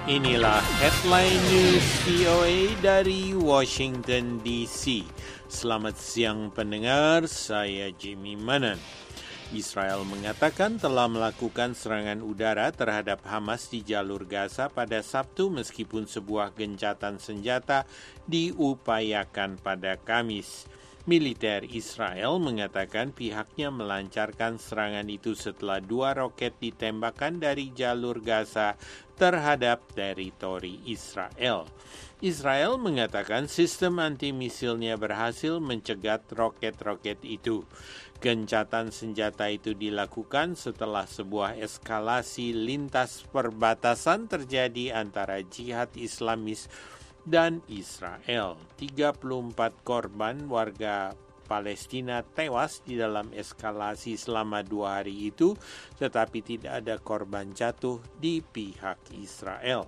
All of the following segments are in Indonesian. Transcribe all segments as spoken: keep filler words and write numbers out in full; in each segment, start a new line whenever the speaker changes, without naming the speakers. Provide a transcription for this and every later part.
Inilah headline news V O A dari Washington D C. Selamat siang pendengar, saya Jimmy Manan. Israel mengatakan telah melakukan serangan udara terhadap Hamas di jalur Gaza pada Sabtu meskipun sebuah gencatan senjata diupayakan pada Kamis. Militer Israel mengatakan pihaknya melancarkan serangan itu setelah dua roket ditembakkan dari jalur Gaza terhadap teritori Israel. Israel mengatakan sistem anti-misilnya berhasil mencegat roket-roket itu. Gencatan senjata itu dilakukan setelah sebuah eskalasi lintas perbatasan terjadi antara jihad Islamis dan Israel. tiga puluh empat korban warga Palestina tewas di dalam eskalasi selama dua hari itu, tetapi tidak ada korban jatuh di pihak Israel.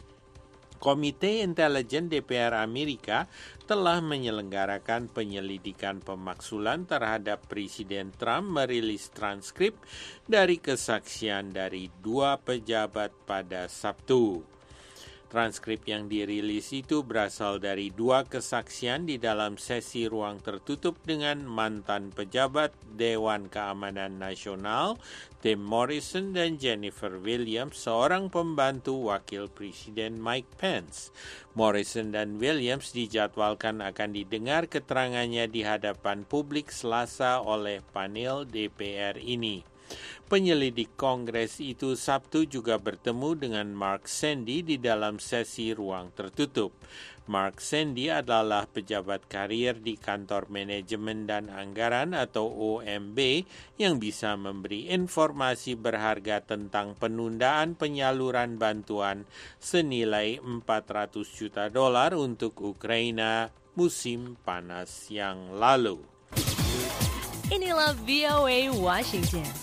Komite Intelijen D P R Amerika telah menyelenggarakan penyelidikan pemaksulan terhadap Presiden Trump merilis transkrip dari kesaksian dari dua pejabat pada Sabtu. Transkrip yang dirilis itu berasal dari dua kesaksian di dalam sesi ruang tertutup dengan mantan pejabat Dewan Keamanan Nasional, Tim Morrison dan Jennifer Williams, seorang pembantu Wakil Presiden Mike Pence. Morrison dan Williams dijadwalkan akan didengar keterangannya di hadapan publik Selasa oleh panel D P R ini. Penyelidik Kongres itu Sabtu juga bertemu dengan Mark Sandy di dalam sesi ruang tertutup. Mark Sandy adalah pejabat karier di Kantor Manajemen dan Anggaran atau O M B yang bisa memberi informasi berharga tentang penundaan penyaluran bantuan senilai empat ratus juta dolar untuk Ukraina musim panas yang lalu.
Inilah V O A Washington.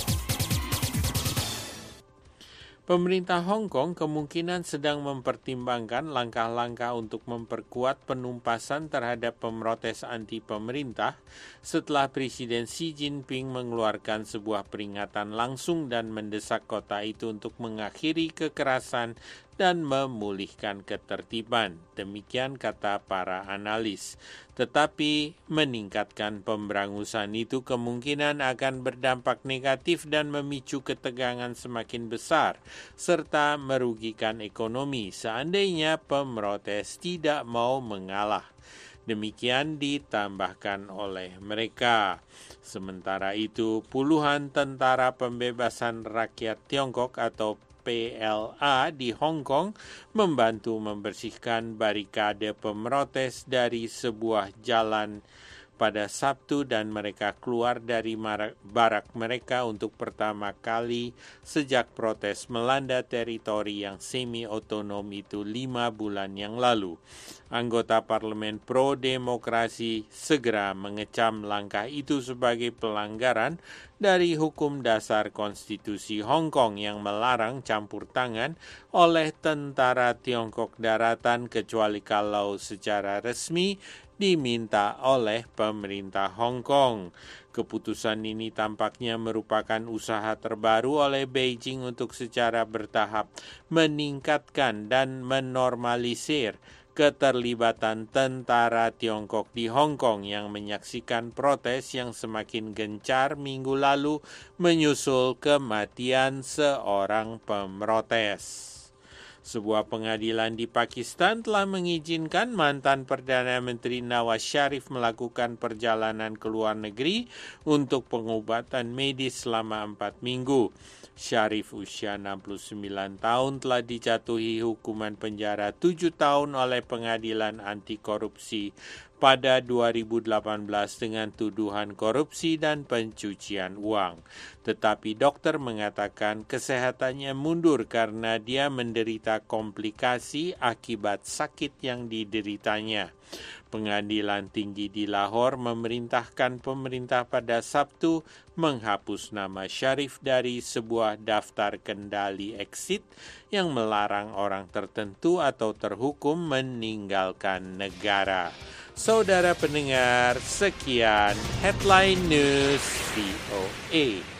Pemerintah Hong Kong kemungkinan sedang mempertimbangkan langkah-langkah untuk memperkuat penumpasan terhadap pemrotes anti-pemerintah setelah Presiden Xi Jinping mengeluarkan sebuah peringatan langsung dan mendesak kota itu untuk mengakhiri kekerasan dan memulihkan ketertiban. Demikian kata para analis. Tetapi meningkatkan pemberangusan itu kemungkinan akan berdampak negatif dan memicu ketegangan semakin besar, serta merugikan ekonomi seandainya pemrotes tidak mau mengalah. Demikian ditambahkan oleh mereka. Sementara itu, puluhan tentara pembebasan rakyat Tiongkok atau P L A di Hong Kong membantu membersihkan barikade pemrotes dari sebuah jalan pada Sabtu dan mereka keluar dari barak mereka untuk pertama kali sejak protes melanda teritori yang semi-otonom itu lima bulan yang lalu. Anggota parlemen pro-demokrasi segera mengecam langkah itu sebagai pelanggaran dari hukum dasar konstitusi Hong Kong yang melarang campur tangan oleh tentara Tiongkok daratan kecuali kalau secara resmi diminta oleh pemerintah Hong Kong. Keputusan ini tampaknya merupakan usaha terbaru oleh Beijing untuk secara bertahap meningkatkan dan menormalisir keterlibatan tentara Tiongkok di Hong Kong yang menyaksikan protes yang semakin gencar minggu lalu menyusul kematian seorang pemrotes. Sebuah pengadilan di Pakistan telah mengizinkan mantan Perdana Menteri Nawaz Sharif melakukan perjalanan ke luar negeri untuk pengobatan medis selama empat minggu. Sharif usia enam puluh sembilan tahun telah dijatuhi hukuman penjara tujuh tahun oleh pengadilan anti korupsi pada dua ribu delapan belas dengan tuduhan korupsi dan pencucian uang. Tetapi dokter mengatakan kesehatannya mundur karena dia menderita komplikasi akibat sakit yang dideritanya. Pengadilan tinggi di Lahore memerintahkan pemerintah pada Sabtu menghapus nama Sharif dari sebuah daftar kendali exit yang melarang orang tertentu atau terhukum meninggalkan negara. Saudara pendengar, sekian Headline News V O A.